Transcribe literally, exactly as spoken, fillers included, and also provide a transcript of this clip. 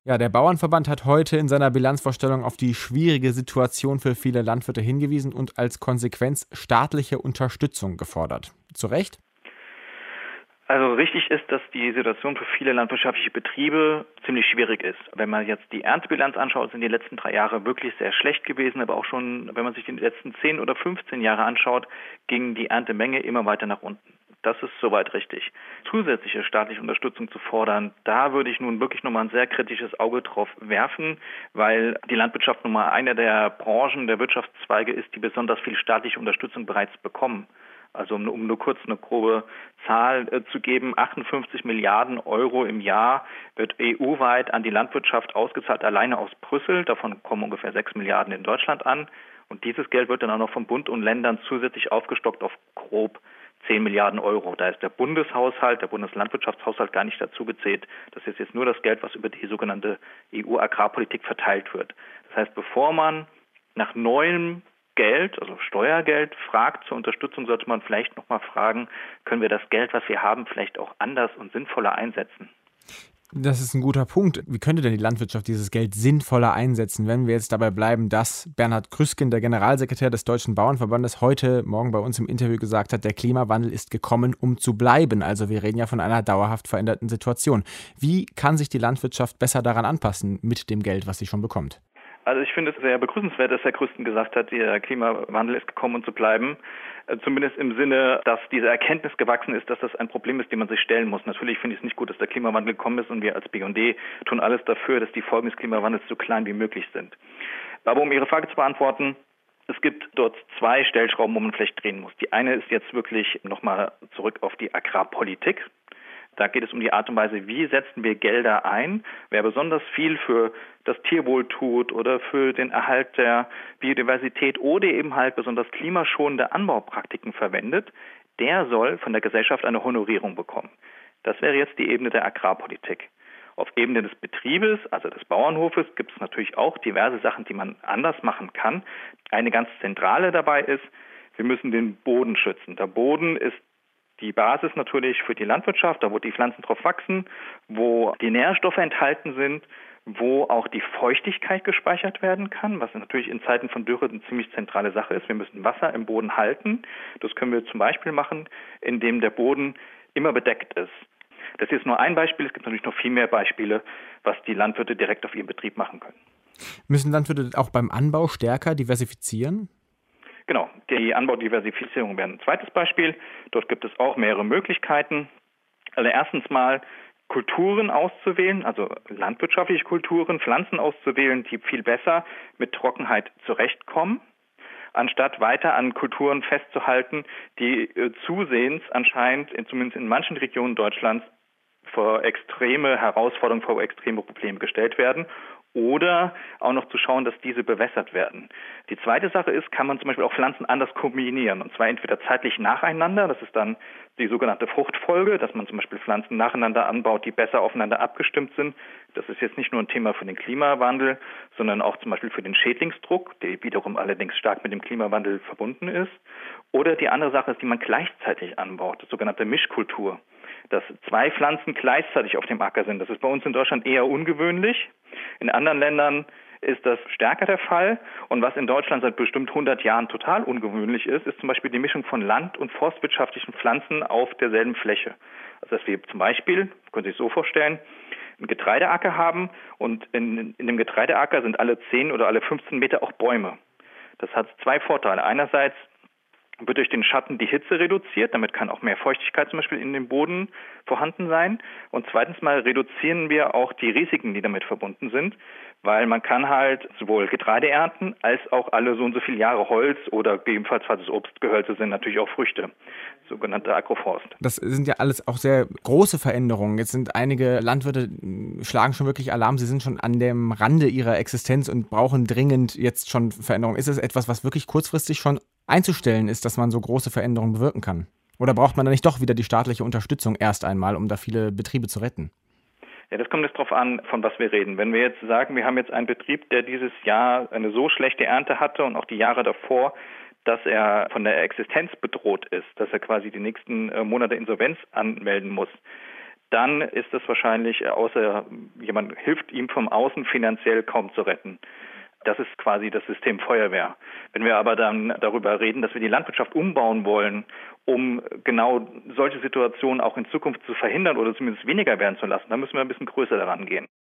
Ja, der Bauernverband hat heute in seiner Bilanzvorstellung auf die schwierige Situation für viele Landwirte hingewiesen und als Konsequenz staatliche Unterstützung gefordert. Zu Recht? Also richtig ist, dass die Situation für viele landwirtschaftliche Betriebe ziemlich schwierig ist. Wenn man jetzt die Erntebilanz anschaut, sind die letzten drei Jahre wirklich sehr schlecht gewesen. Aber auch schon, wenn man sich die letzten zehn oder fünfzehn Jahre anschaut, ging die Erntemenge immer weiter nach unten. Das ist soweit richtig. Zusätzliche staatliche Unterstützung zu fordern, da würde ich nun wirklich nochmal ein sehr kritisches Auge drauf werfen, weil die Landwirtschaft nun mal einer der Branchen, der Wirtschaftszweige ist, die besonders viel staatliche Unterstützung bereits bekommen. Also um, um nur kurz eine grobe Zahl äh, zu geben, achtundfünfzig Milliarden Euro im Jahr wird E U-weit an die Landwirtschaft ausgezahlt, alleine aus Brüssel. Davon kommen ungefähr sechs Milliarden in Deutschland an. Und dieses Geld wird dann auch noch vom Bund und Ländern zusätzlich aufgestockt auf grob zehn Milliarden Euro. Da ist der Bundeshaushalt, der Bundeslandwirtschaftshaushalt gar nicht dazu gezählt. Das ist jetzt nur das Geld, was über die sogenannte E U-Agrarpolitik verteilt wird. Das heißt, bevor man nach neuem Geld, also Steuergeld, fragt zur Unterstützung, sollte man vielleicht nochmal fragen, können wir das Geld, was wir haben, vielleicht auch anders und sinnvoller einsetzen? Das ist ein guter Punkt. Wie könnte denn die Landwirtschaft dieses Geld sinnvoller einsetzen, wenn wir jetzt dabei bleiben, dass Bernhard Krüsken, der Generalsekretär des Deutschen Bauernverbandes, heute Morgen bei uns im Interview gesagt hat, der Klimawandel ist gekommen, um zu bleiben. Also wir reden ja von einer dauerhaft veränderten Situation. Wie kann sich die Landwirtschaft besser daran anpassen mit dem Geld, was sie schon bekommt? Also ich finde es sehr begrüßenswert, dass Herr Krüsten gesagt hat, der Klimawandel ist gekommen, um zu bleiben. Zumindest im Sinne, dass diese Erkenntnis gewachsen ist, dass das ein Problem ist, dem man sich stellen muss. Natürlich finde ich es nicht gut, dass der Klimawandel gekommen ist und wir als B und D tun alles dafür, dass die Folgen des Klimawandels so klein wie möglich sind. Aber um Ihre Frage zu beantworten, es gibt dort zwei Stellschrauben, wo man vielleicht drehen muss. Die eine ist jetzt wirklich nochmal zurück auf die Agrarpolitik. Da geht es um die Art und Weise, wie setzen wir Gelder ein. Wer besonders viel für das Tierwohl tut oder für den Erhalt der Biodiversität oder eben halt besonders klimaschonende Anbaupraktiken verwendet, der soll von der Gesellschaft eine Honorierung bekommen. Das wäre jetzt die Ebene der Agrarpolitik. Auf Ebene des Betriebes, also des Bauernhofes, gibt es natürlich auch diverse Sachen, die man anders machen kann. Eine ganz zentrale dabei ist, wir müssen den Boden schützen. Der Boden ist die Basis natürlich für die Landwirtschaft, da wo die Pflanzen drauf wachsen, wo die Nährstoffe enthalten sind, wo auch die Feuchtigkeit gespeichert werden kann, was natürlich in Zeiten von Dürre eine ziemlich zentrale Sache ist. Wir müssen Wasser im Boden halten. Das können wir zum Beispiel machen, indem der Boden immer bedeckt ist. Das ist nur ein Beispiel. Es gibt natürlich noch viel mehr Beispiele, was die Landwirte direkt auf ihrem Betrieb machen können. Müssen Landwirte auch beim Anbau stärker diversifizieren? Genau, die Anbaudiversifizierung wäre ein zweites Beispiel. Dort gibt es auch mehrere Möglichkeiten. Also erstens mal Kulturen auszuwählen, also landwirtschaftliche Kulturen, Pflanzen auszuwählen, die viel besser mit Trockenheit zurechtkommen, anstatt weiter an Kulturen festzuhalten, die äh, zusehends anscheinend, zumindest in manchen Regionen Deutschlands, vor extreme Herausforderungen, vor extreme Probleme gestellt werden. Oder auch noch zu schauen, dass diese bewässert werden. Die zweite Sache ist, kann man zum Beispiel auch Pflanzen anders kombinieren. Und zwar entweder zeitlich nacheinander, das ist dann die sogenannte Fruchtfolge, dass man zum Beispiel Pflanzen nacheinander anbaut, die besser aufeinander abgestimmt sind. Das ist jetzt nicht nur ein Thema für den Klimawandel, sondern auch zum Beispiel für den Schädlingsdruck, der wiederum allerdings stark mit dem Klimawandel verbunden ist. Oder die andere Sache ist, die man gleichzeitig anbaut, das sogenannte Mischkultur. Dass zwei Pflanzen gleichzeitig auf dem Acker sind. Das ist bei uns in Deutschland eher ungewöhnlich. In anderen Ländern ist das stärker der Fall. Und was in Deutschland seit bestimmt hundert Jahren total ungewöhnlich ist, ist zum Beispiel die Mischung von land- und forstwirtschaftlichen Pflanzen auf derselben Fläche. Also dass wir zum Beispiel, können Sie sich so vorstellen, einen Getreideacker haben und in, in dem Getreideacker sind alle zehn oder alle fünfzehn Meter auch Bäume. Das hat zwei Vorteile. Einerseits wird durch den Schatten die Hitze reduziert, damit kann auch mehr Feuchtigkeit zum Beispiel in dem Boden vorhanden sein. Und zweitens mal reduzieren wir auch die Risiken, die damit verbunden sind, weil man kann halt sowohl Getreide ernten, als auch alle so und so viele Jahre Holz oder gegebenenfalls, falls es Obstgehölze sind, natürlich auch Früchte, sogenannte Agroforst. Das sind ja alles auch sehr große Veränderungen. Jetzt sind einige Landwirte, schlagen schon wirklich Alarm, sie sind schon an dem Rande ihrer Existenz und brauchen dringend jetzt schon Veränderungen. Ist es etwas, was wirklich kurzfristig schon einzustellen ist, dass man so große Veränderungen bewirken kann? Oder braucht man da nicht doch wieder die staatliche Unterstützung erst einmal, um da viele Betriebe zu retten? Ja, das kommt jetzt darauf an, von was wir reden. Wenn wir jetzt sagen, wir haben jetzt einen Betrieb, der dieses Jahr eine so schlechte Ernte hatte und auch die Jahre davor, dass er von der Existenz bedroht ist, dass er quasi die nächsten Monate Insolvenz anmelden muss, dann ist es wahrscheinlich, außer jemand hilft ihm vom Außen, finanziell kaum zu retten. Das ist quasi das System Feuerwehr. Wenn wir aber dann darüber reden, dass wir die Landwirtschaft umbauen wollen, um genau solche Situationen auch in Zukunft zu verhindern oder zumindest weniger werden zu lassen, dann müssen wir ein bisschen größer daran gehen.